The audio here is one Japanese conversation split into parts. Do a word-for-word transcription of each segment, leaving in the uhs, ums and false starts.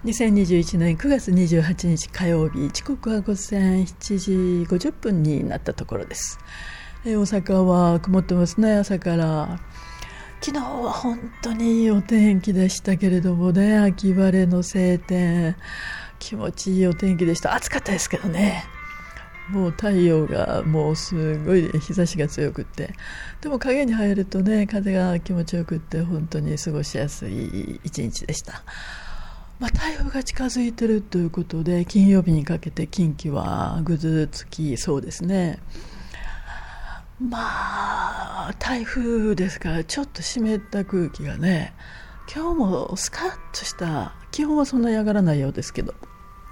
にせんにじゅういちねんくがつにじゅうはちにち火曜日、時刻は午前しちじごじゅっぷんになったところです。え大阪は曇ってますね、朝から。昨日は本当にいいお天気でしたけれどもね、秋晴れの晴天、気持ちいいお天気でした。暑かったですけどね、もう太陽がもうすごい日差しが強くって、でも影に入るとね、風が気持ちよくって、本当に過ごしやすい一日でした。まあ、台風が近づいているということで、金曜日にかけて近畿はぐずつきそうですね。まあ台風ですから、ちょっと湿った空気がね、今日もスカッとした、気温はそんなに上がらないようですけど、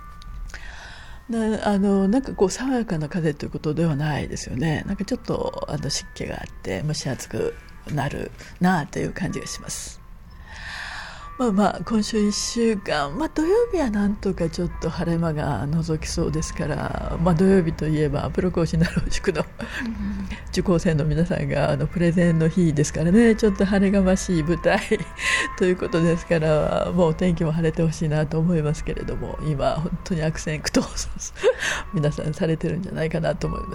なあのなんかこう爽やかな風ということではないですよね。なんかちょっとあの湿気があって蒸し暑くなるなという感じがします。まあまあ今週いっしゅうかん、まあ、土曜日はなんとかちょっと晴れ間が覗きそうですから、まあ、土曜日といえばプロ講師なろう塾の受講生の皆さんがあのプレゼンの日ですからね、ちょっと晴れがましい舞台ということですから、もう天気も晴れてほしいなと思いますけれども、今本当に悪戦苦闘皆さんされてるんじゃないかなと思います。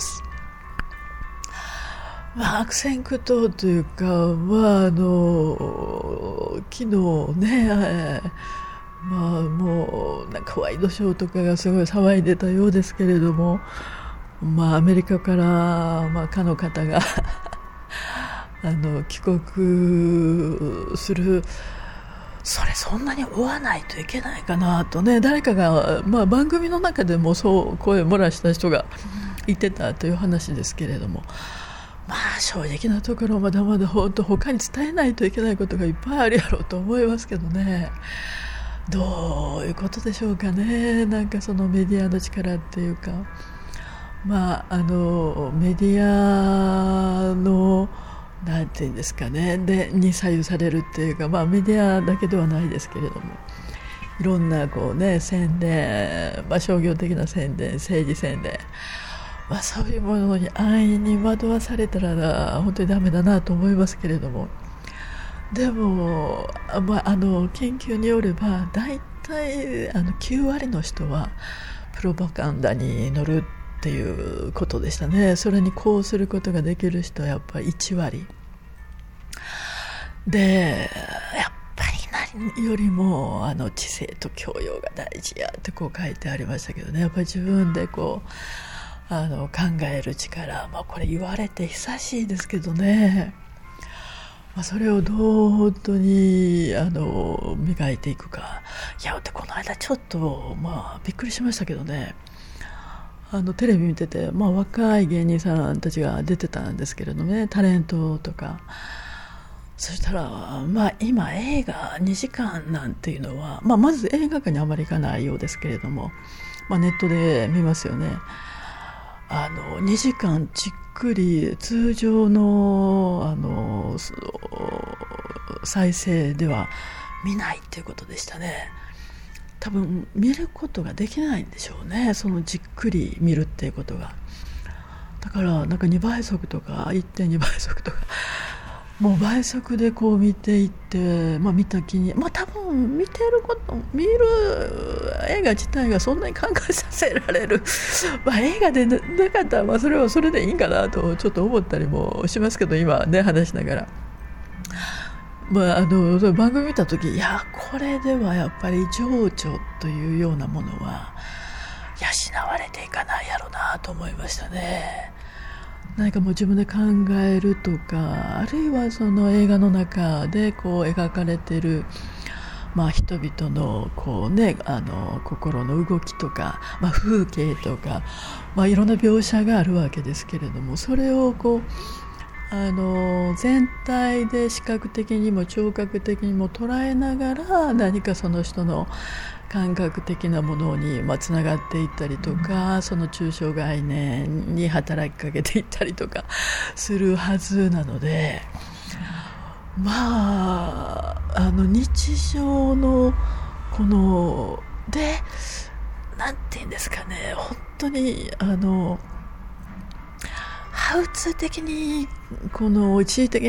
まあ、悪戦苦闘というか、まあ、あの昨日ね、まあ、もうなんかワイドショーとかがすごい騒いでたようですけれども、まあ、アメリカから、まあ、かの方があの帰国する、それそんなに追わないといけないかなとね、誰かが、まあ、番組の中でもそう声を漏らした人が言ってたという話ですけれども、まあ正直なところまだまだ本当他に伝えないといけないことがいっぱいあるやろうと思いますけどね、どういうことでしょうかね。なんかそのメディアの力っていうか、まああのメディアのなんていうんですかね、でに左右されるっていうか、まあメディアだけではないですけれども、いろんなこうね宣伝、まあ商業的な宣伝、政治宣伝、まあ、そういうものに安易に惑わされたら本当にダメだなと思いますけれども、でも、まあ、あの研究によれば大体あのきゅうわりの人はプロパガンダに乗るっていうことでしたね。それにこうすることができる人はやっぱりいちわりで、やっぱり何よりもあの知性と教養が大事やってこう書いてありましたけどね、やっぱり自分でこうあの考える力、まあ、これ言われて久しいですけどね、まあ、それをどう本当にあの磨いていくか。いや、でこの間ちょっと、まあ、びっくりしましたけどね、あのテレビ見てて、まあ、若い芸人さんたちが出てたんですけれどね、タレントとか。そしたら、まあ、今映画にじかんなんていうのは、まあ、まず映画館にあまり行かないようですけれども、まあ、ネットで見ますよね。あのにじかんじっくり通常の、あの再生では見ないっていうことでしたね。多分見ることができないんでしょうね、そのじっくり見るっていうことが。だからなんかにばい速とか いってんにばい速とか、もう倍速でこう見ていって、まあ、見た気に、まあ、多分見てること見る映画自体がそんなに考えさせられる、まあ、映画で な, なかったら、まあ、それはそれでいいんかなとちょっと思ったりもしますけど、今ね話しながら、まあ、あのその番組見た時、いやこれではやっぱり情緒というようなものは養われていかないやろなと思いましたね。何かもう自分で考えるとか、あるいはその映画の中でこう描かれている、まあ、人々のこう、ね、あの心の動きとか、まあ、風景とか、まあ、いろんな描写があるわけですけれども、それをこうあの全体で視覚的にも聴覚的にも捉えながら、何かその人の感覚的なものにまあつながっていったりとか、その抽象概念に働きかけていったりとかするはずなので、まああの日常のこのでなんていうんですかね、本当にあのハウツー的にこの一時的にやって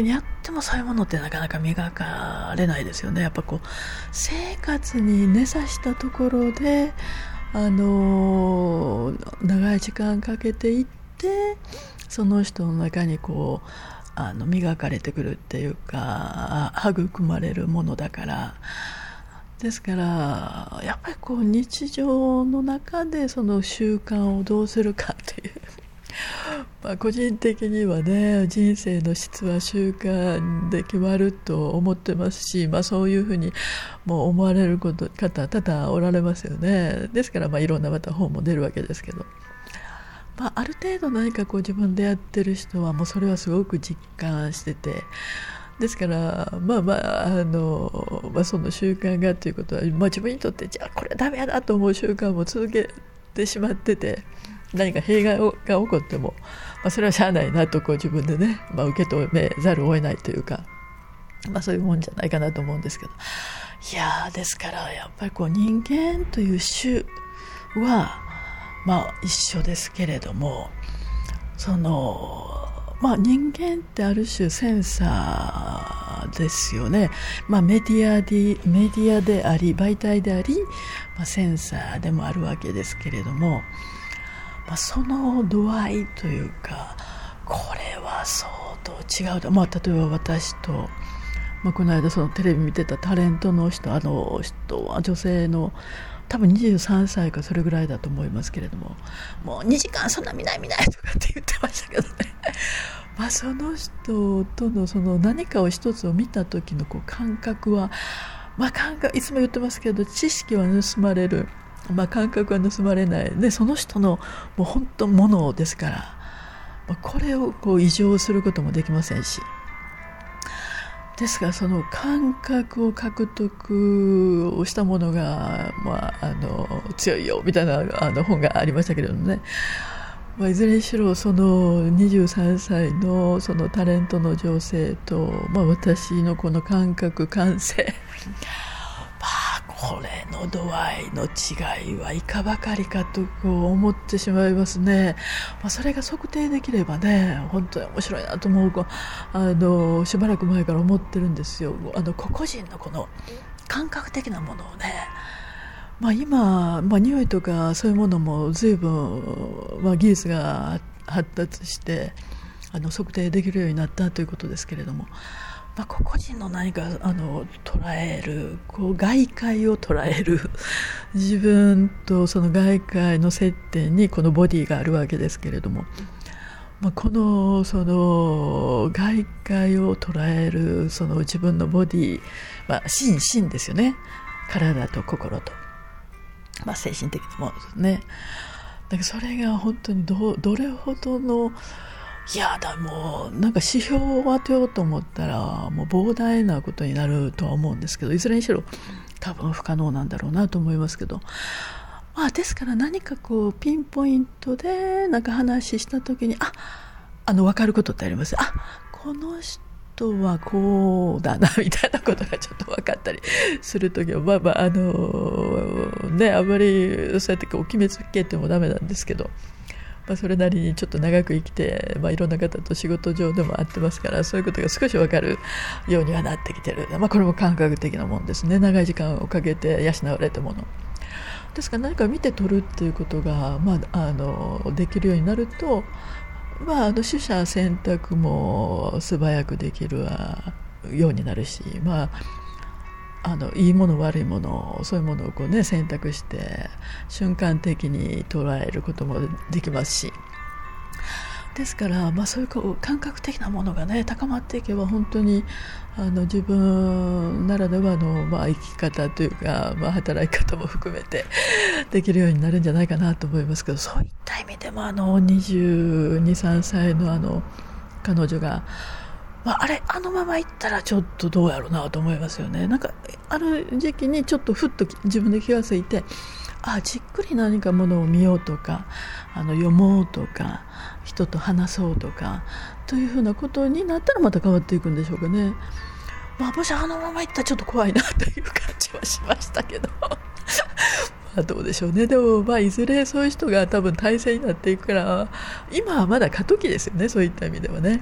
ってもそういうものってなかなか磨かれないですよね。やっぱこう生活に根ざしたところであの長い時間かけていってその人の中にこうあの磨かれてくるっていうか育まれるものだから、ですからやっぱりこう日常の中でその習慣をどうするかというまあ個人的にはね、人生の質は習慣で決まると思ってますし、まあ、そういうふうにもう思われること方多々おられますよね。ですからまあいろんなまた本も出るわけですけど、まあ、ある程度何かこう自分でやってる人はもうそれはすごく実感してて、ですからまあまああの、まあ、その習慣がということは、まあ、自分にとってじゃあこれはダメやなと思う習慣も続けてしまってて、何か弊害が起こっても、まあ、それはしゃあないなとこう自分でね、まあ、受け止めざるを得ないというか、まあ、そういうもんじゃないかなと思うんですけど、いやですからやっぱりこう人間という種はまあ一緒ですけれども、そのまあ人間ってある種センサーですよね。まあメディアでメディアであり媒体であり、まあ、センサーでもあるわけですけれども、まあ、その度合いというかこれは相当違うと、まあ、例えば私と、まあ、この間そのテレビ見てたタレントの人、あの人は女性の多分にじゅうさんさいかそれぐらいだと思いますけれども、もうにじかんそんな見ない見ないとかって言ってましたけどねまあその人とのその何かを一つを見た時のこう感覚は、まあ感覚いつも言ってますけど、知識は盗まれる、まあ、感覚は盗まれないで、その人のもう本当ものですから、まあ、これをこう異常することもできませんし、ですからその感覚を獲得をしたものが、まあ、あの強いよみたいなあの本がありましたけれどもね、まあ、いずれにしろそのにじゅうさんさい の, そのタレントの女性と、まあ、私のこの感覚感性まあこれの度合いの違いはいかばかりかとこう思ってしまいますね。まあ、それが測定できればね本当に面白いなと思うあのしばらく前から思ってるんですよ。あの個々人のこの感覚的なものをね、まあ、今、まあ、匂いとかそういうものも随分、まあ、技術が発達してあの測定できるようになったということですけれども、まあ、個々人の何かあの捉えるこう外界を捉える自分とその外界の接点にこのボディがあるわけですけれども、まあ、このその外界を捉えるその自分のボディ、まあ、心身ですよね。体と心と、まあ、精神的なものですね。だからそれが本当に ど, どれほどのいやだもうなんか指標を当てようと思ったらもう膨大なことになるとは思うんですけど、いずれにしろ多分不可能なんだろうなと思いますけど、まあ、ですから何かこうピンポイントでなんか話した時にああの分かることってあります。あこの人はこうだなみたいなことがちょっと分かったりする時はまあまああのねあんまりそうやってこう決めつけてもダメなんですけど、まあ、それなりにちょっと長く生きて、まあ、いろんな方と仕事上でも会ってますから、そういうことが少し分かるようにはなってきてる、まあ、これも感覚的なもんですね。長い時間をかけて養われたものですから、何か見て取るっていうことが、まあ、あのできるようになると、まあ、あの取捨選択も素早くできるようになるし、まああのいいもの悪いものそういうものをこう、ね、選択して瞬間的に捉えることもできますし、ですから、まあ、そういうこう感覚的なものが、ね、高まっていけば本当にあの自分ならではの、まあ、生き方というか、まあ、働き方も含めてできるようになるんじゃないかなと思いますけど、そういった意味でもあのにじゅうに、さんさい の, あの彼女がまあ、あれあのままいったらちょっとどうやろうなと思いますよね。なんかある時期にちょっとふっと自分で気がついて、あじっくり何かものを見ようとかあの読もうとか人と話そうとかというふうなことになったらまた変わっていくんでしょうかね。まあ、もしあのままいったらちょっと怖いなという感じはしましたけどまあどうでしょうね。でも、まあ、いずれそういう人が多分体制になっていくから、今はまだ過渡期ですよね。そういった意味ではね。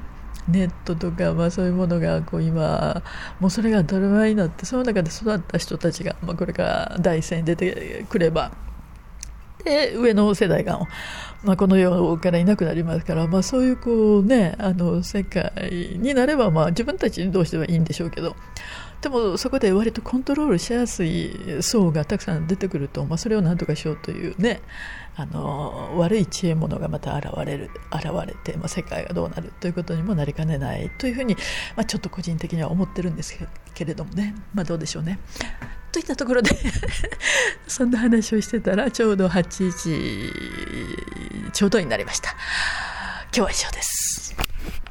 ネットとか、まあ、そういうものがこう今もうそれが当たり前になって、その中で育った人たちが、まあ、これから第一線に出てくれば、で上の世代が、まあ、この世からいなくなりますから、まあ、そういうこう、ね、あの世界になれば、まあ、自分たちにどうしてはいいんでしょうけど、でもそこで割とコントロールしやすい層がたくさん出てくると、まあ、それを何とかしようというね、あの悪い知恵者がまた現れる現れて、まあ、世界がどうなるということにもなりかねないというふうに、まあ、ちょっと個人的には思ってるんですけれどもね、まあ、どうでしょうね。といったところでそんな話をしてたらちょうどはちじちょうどになりました。今日は以上です。